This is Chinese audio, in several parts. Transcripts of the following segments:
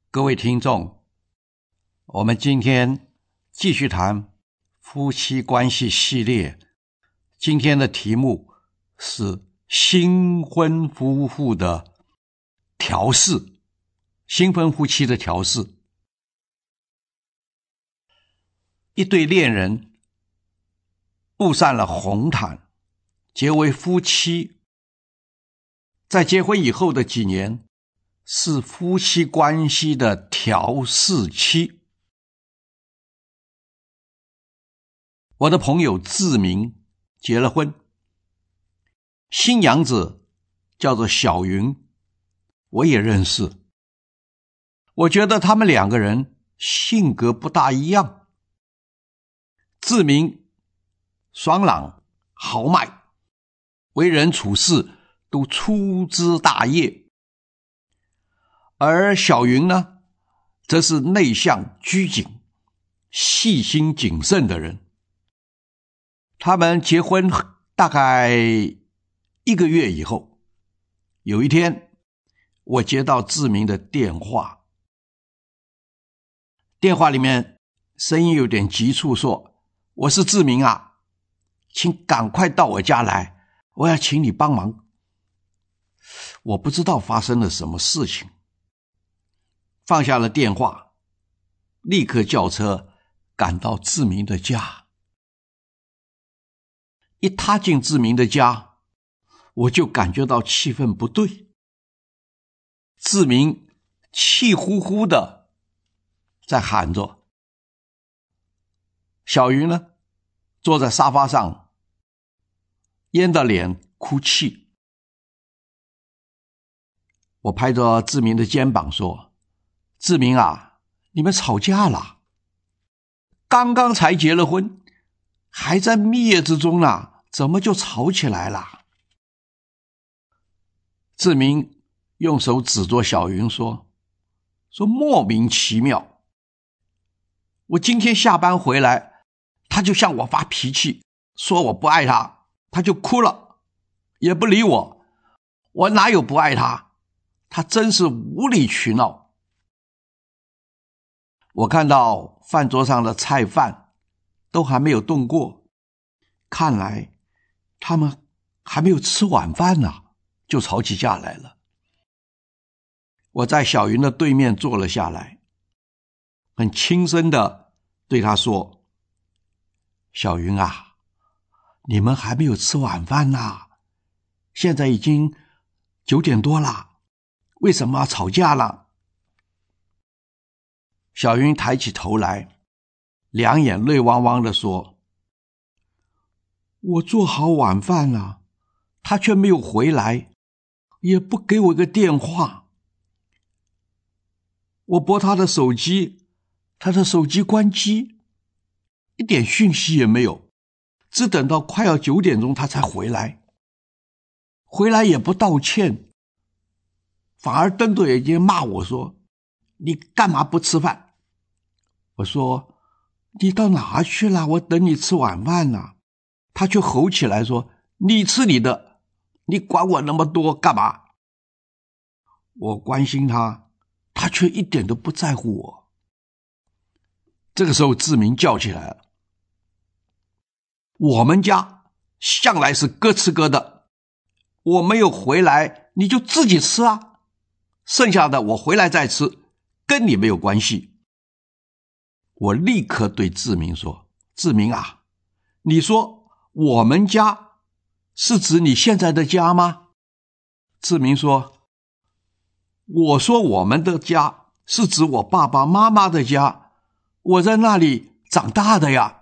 各位听众，我们今天继续谈夫妻关系系列，今天的题目是新婚夫妇的调试，新婚夫妻的调试。一对恋人布上了红毯，结为夫妻，在结婚以后的几年是夫妻关系的调试期。我的朋友志明结了婚，新娘子叫做小云，我也认识。我觉得他们两个人性格不大一样。志明爽朗豪迈，为人处事都粗枝大叶，而小云呢，则是内向拘谨、细心谨慎的人。他们结婚大概1个月以后，有一天我接到志明的电话，电话里面声音有点急促，说：“我是志明啊，请赶快到我家来，我要请你帮忙。”我不知道发生了什么事情，放下了电话，立刻叫车赶到志明的家。一踏进志明的家，我就感觉到气氛不对。志明气呼呼的在喊着，小云呢，坐在沙发上，淹着脸哭泣。我拍着志明的肩膀说：“志明啊，你们吵架了？刚刚才结了婚，还在蜜月之中呢，怎么就吵起来了？”志明用手指着小云说莫名其妙。我今天下班回来，他就向我发脾气，说我不爱他，他就哭了，也不理我。我哪有不爱他？他真是无理取闹。我看到饭桌上的菜饭都还没有动过，看来他们还没有吃晚饭呢，就吵起架来了。我在小云的对面坐了下来，很轻声的对她说：“小云啊，你们还没有吃晚饭呢，现在已经9点多了，为什么要吵架了？”小云抬起头来，两眼泪汪汪的说：“我做好晚饭了，他却没有回来，也不给我一个电话。我拨他的手机，他的手机关机，一点讯息也没有，只等到快要9点钟他才回来。回来也不道歉，反而瞪着眼睛骂我说：你干嘛不吃饭？我说：你到哪去了？我等你吃晚饭呢。他却吼起来说：你吃你的，你管我那么多干嘛？我关心他，他却一点都不在乎我。这个时候志明叫起来了：我们家向来是各吃各的，我没有回来你就自己吃啊，剩下的我回来再吃，跟你没有关系。我立刻对志明说：志明啊，你说我们家是指你现在的家吗？志明说：我说我们的家是指我爸爸妈妈的家，我在那里长大的呀。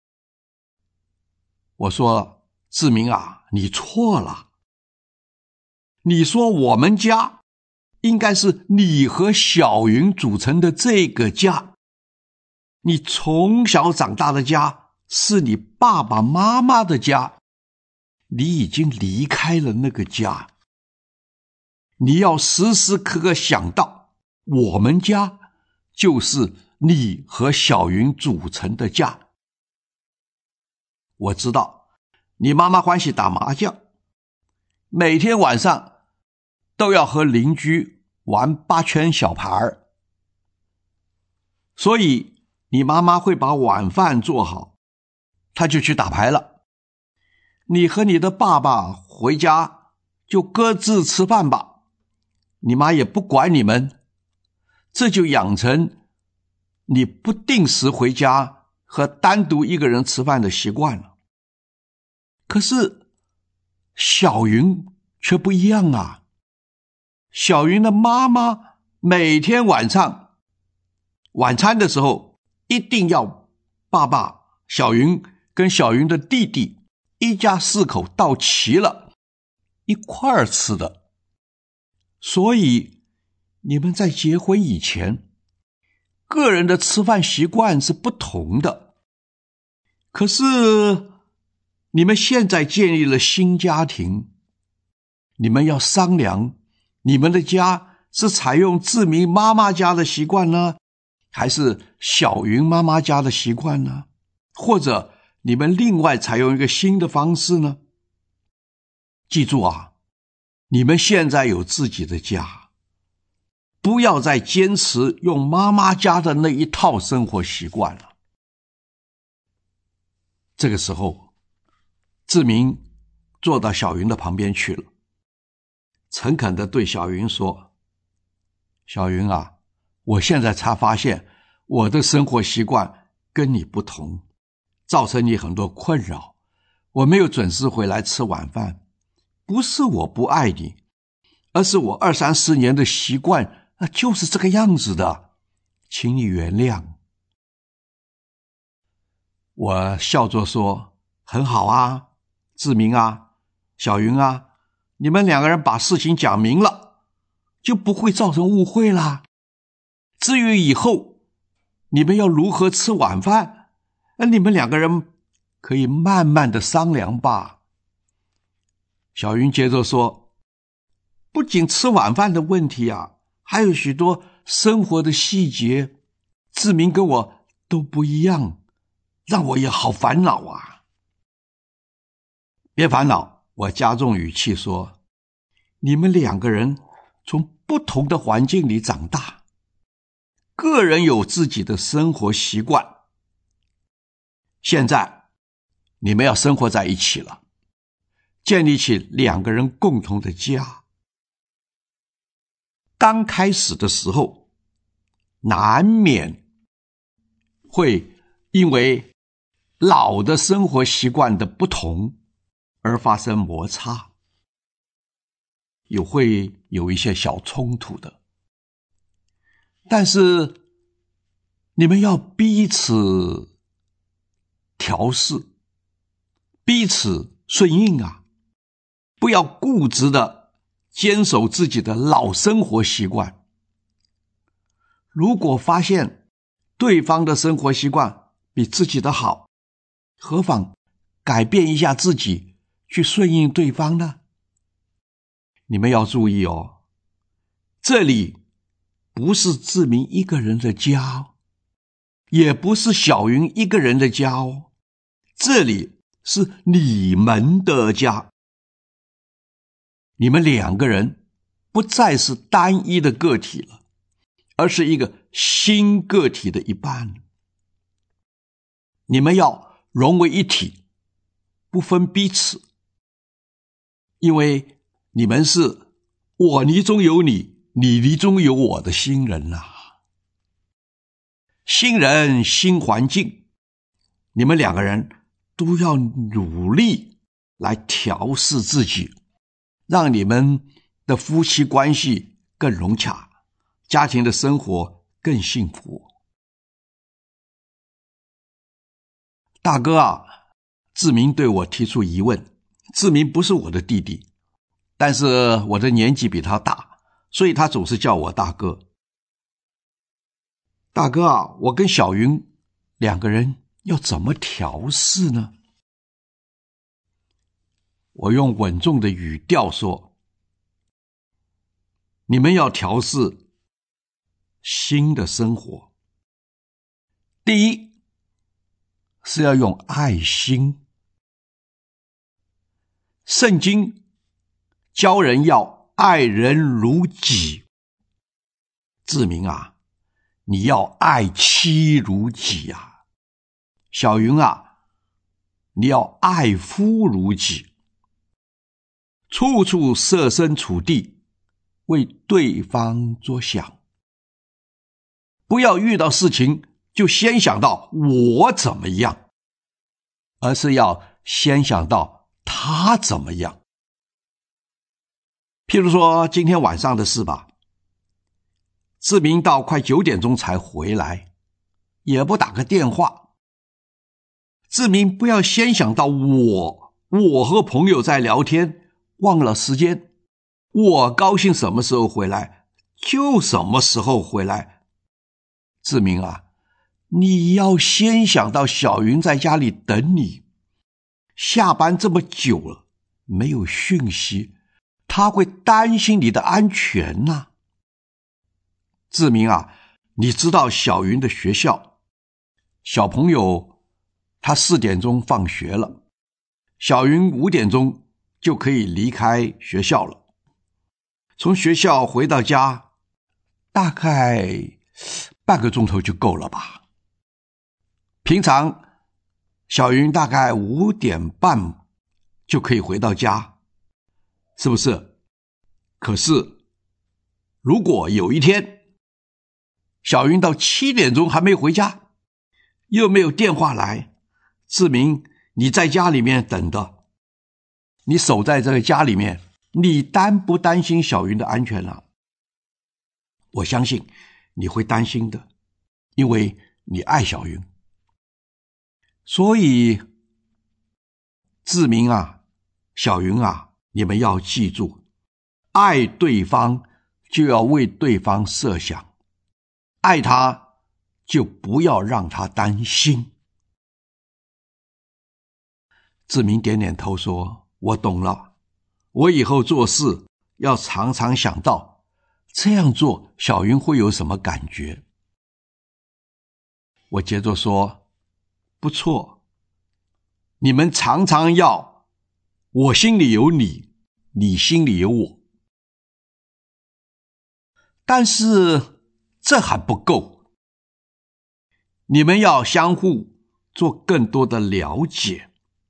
我说：志明啊，你错了，你说我们家应该是你和小云组成的这个家，你从小长大的家是你爸爸妈妈的家，你已经离开了那个家，你要时时刻刻想到我们家就是你和小云组成的家。我知道你妈妈欢喜打麻将，每天晚上都要和邻居玩8圈小牌， 所以你妈妈会把晚饭做好，她就去打牌了。你和你的爸爸回家就各自吃饭吧，你妈也不管你们，这就养成你不定时回家和单独一个人吃饭的习惯了。可是小云却不一样啊，小云的妈妈每天晚上晚餐的时候一定要爸爸、小云跟小云的弟弟一家4口到齐了一块儿吃的。所以你们在结婚以前，个人的吃饭习惯是不同的。可是你们现在建立了新家庭，你们要商量你们的家是采用志明妈妈家的习惯呢，还是小云妈妈家的习惯呢？或者你们另外采用一个新的方式呢？记住啊，你们现在有自己的家，不要再坚持用妈妈家的那一套生活习惯了。这个时候，志明坐到小云的旁边去了，诚恳地对小云说：小云啊，我现在才发现我的生活习惯跟你不同，造成你很多困扰。我没有准时回来吃晚饭，不是我不爱你，而是我20-30年的习惯就是这个样子的，请你原谅。我笑着说：很好啊，志明啊，小云啊，你们2个人把事情讲明了，就不会造成误会啦。至于以后你们要如何吃晚饭，你们2个人可以慢慢的商量吧。小云接着说：不仅吃晚饭的问题啊，还有许多生活的细节，志明跟我都不一样，让我也好烦恼啊。别烦恼，我加重语气说，你们2个人从不同的环境里长大，个人有自己的生活习惯，现在你们要生活在一起了，建立起2个人共同的家。刚开始的时候，难免会因为老的生活习惯的不同而发生摩擦，也会有一些小冲突的。但是你们要彼此调试，彼此顺应啊，不要固执的坚守自己的老生活习惯。如果发现对方的生活习惯比自己的好，何妨改变一下自己，去顺应对方呢？你们要注意哦，这里不是志明一个人的家，也不是小云一个人的家哦，这里是你们的家。你们2个人不再是单一的个体了，而是一个新个体的一半。你们要融为一体，不分彼此，因为你们是我泥中有你，你泥中有我的新人啊。新人新环境，你们2个人都要努力来调试自己，让你们的夫妻关系更融洽，家庭的生活更幸福。大哥啊，志明对我提出疑问。志明不是我的弟弟，但是我的年纪比他大，所以他总是叫我大哥。大哥啊，我跟小云2个人要怎么调试呢？我用稳重的语调说，你们要调试新的生活。第一，是要用爱心。圣经教人要爱人如己。志明啊， 你要爱妻如己啊。小云啊，你要爱夫如己，处处设身处地，为对方着想。不要遇到事情就先想到我怎么样，而是要先想到他怎么样。譬如说今天晚上的事吧，志明到快9点钟才回来，也不打个电话。志明不要先想到我和朋友在聊天，忘了时间，我高兴什么时候回来就什么时候回来。志明啊，你要先想到小云在家里等你，下班这么久了没有讯息，他会担心你的安全啊。志明啊，你知道小云的学校，小朋友他4点钟放学了，小云5点钟就可以离开学校了。从学校回到家大概半个钟头就够了吧。平常小云大概5点半就可以回到家，是不是？可是如果有一天小云到7点钟还没回家，又没有电话来，志明你在家里面等的，你守在这个家里面，你担不担心小云的安全啊？我相信你会担心的，因为你爱小云。所以志明啊，小云啊，你们要记住，爱对方就要为对方设想，爱他就不要让他担心。志明点点头说，我懂了，我以后做事要常常想到这样做小云会有什么感觉。我接着说，不错，你们常常要我心里有你，你心里有我。但是这还不够，你们要相互做更多的了解。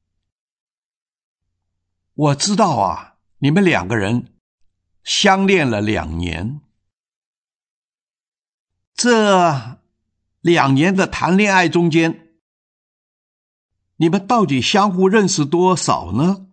我知道啊，你们2个人相恋了2年，这2年的谈恋爱中间，你们到底相互认识多少呢？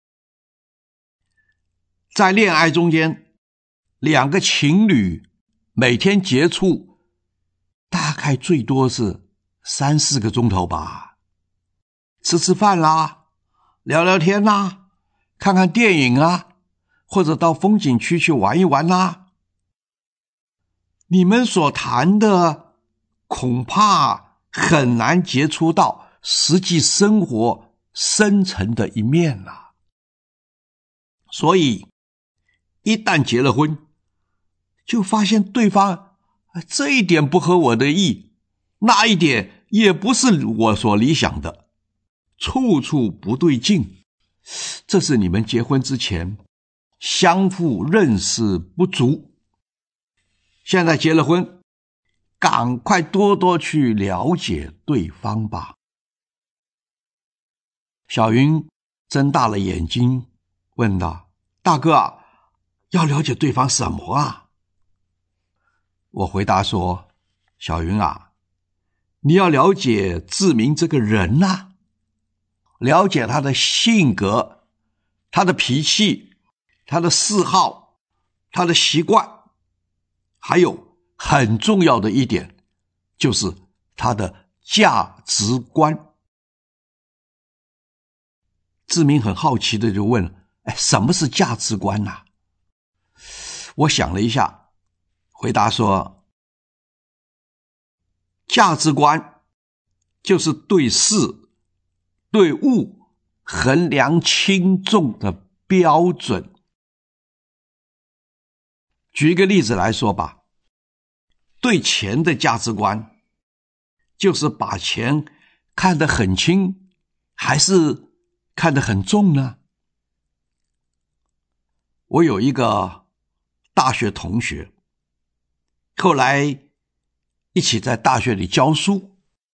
在恋爱中间，2个情侣每天接触大概最多是3、4个钟头吧，吃吃饭啦，聊聊天啦，看看电影啊，或者到风景区去玩一玩啦。你们所谈的恐怕很难接触到实际生活深层的一面啊。所以一旦结了婚，就发现对方这一点不合我的意，那一点也不是我所理想的，处处不对劲。这是你们结婚之前相互认识不足，现在结了婚，赶快多多去了解对方吧。小云睁大了眼睛问道，大哥啊，要了解对方什么啊？我回答说，小云啊，你要了解志明这个人啊，了解他的性格，他的脾气，他的嗜好，他的习惯，还有很重要的一点，就是他的价值观。志明很好奇的就问，什么是价值观啊？我想了一下，回答说，价值观就是对事对物衡量轻重的标准。举一个例子来说吧，对钱的价值观就是把钱看得很轻还是看得很重呢？我有一个大学同学，后来一起在大学里教书。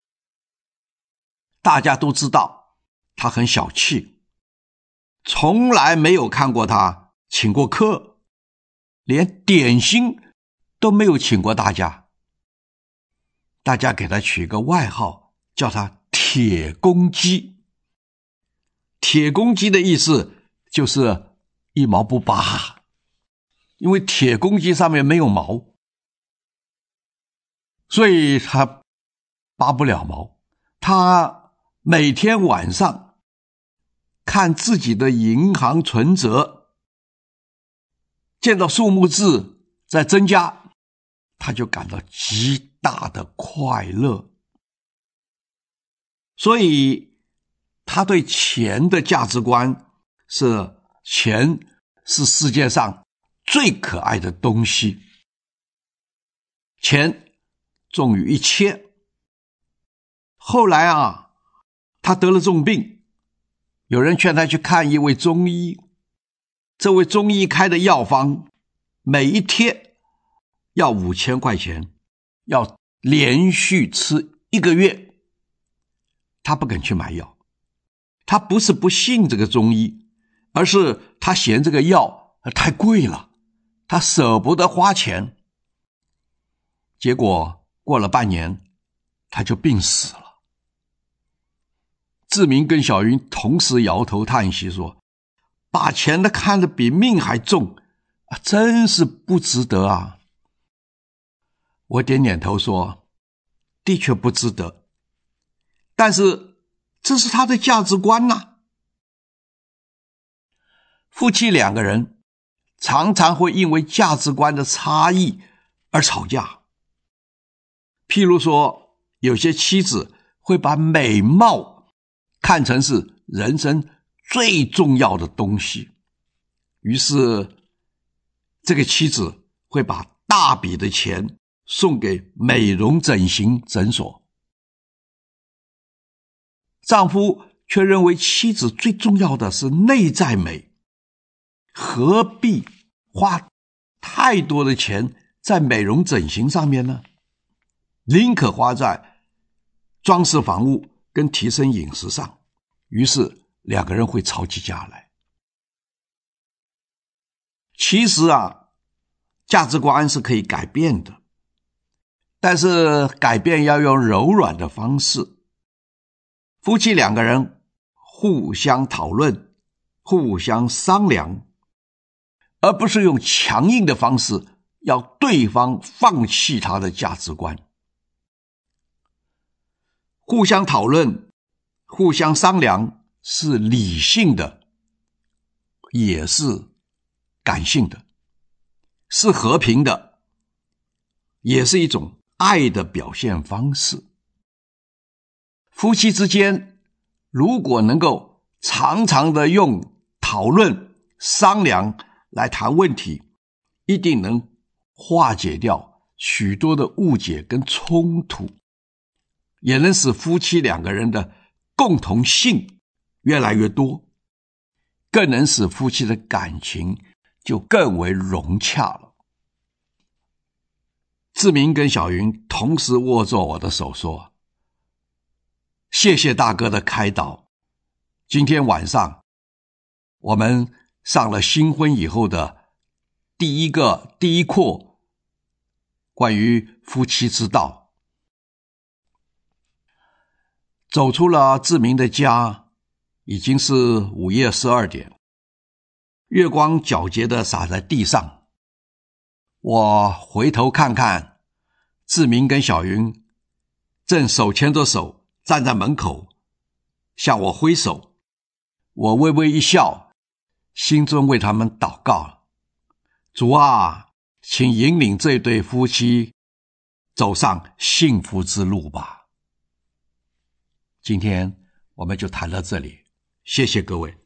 大家都知道他很小气，从来没有看过他请过客，连点心都没有请过大家。大家给他取一个外号，叫他铁公鸡。铁公鸡的意思就是一毛不拔，因为铁公鸡上面没有毛，所以他拔不了毛。他每天晚上看自己的银行存折，见到数目字在增加，他就感到极大的快乐。所以他对钱的价值观是，钱是世界上最可爱的东西，钱重于一切。后来他得了重病，有人劝他去看一位中医，这位中医开的药方每一贴要5000块钱，要连续吃1个月。他不肯去买药，他不是不信这个中医，而是他嫌这个药太贵了，他舍不得花钱。结果过了半年，他就病死了。志明跟小云同时摇头叹息说，把钱的看得比命还重，真是不值得啊。我点点头说，的确不值得，但是这是他的价值观啊。夫妻2个人常常会因为价值观的差异而吵架。譬如说，有些妻子会把美貌看成是人生最重要的东西，于是这个妻子会把大笔的钱送给美容整形诊所，丈夫却认为妻子最重要的是内在美，何必花太多的钱在美容整形上面呢？宁可花在装饰房屋跟提升饮食上。于是2个人会吵起架来。其实价值观是可以改变的，但是改变要用柔软的方式。夫妻2个人互相讨论，互相商量，而不是用强硬的方式要对方放弃他的价值观。互相讨论，互相商量是理性的，也是感性的，是和平的，也是一种爱的表现方式。夫妻之间如果能够常常的用讨论、商量来谈问题，一定能化解掉许多的误解跟冲突，也能使夫妻2个人的共同性越来越多，更能使夫妻的感情就更为融洽了。志明跟小云同时握着我的手说，谢谢大哥的开导，今天晚上我们上了新婚以后的第一课关于夫妻之道。走出了志明的家，已经是午夜12点，月光皎洁地洒在地上。我回头看看，志明跟小云正手牵着手站在门口向我挥手，我微微一笑，心中为他们祷告，主啊，请引领这对夫妻走上幸福之路吧。今天我们就谈到这里，谢谢各位。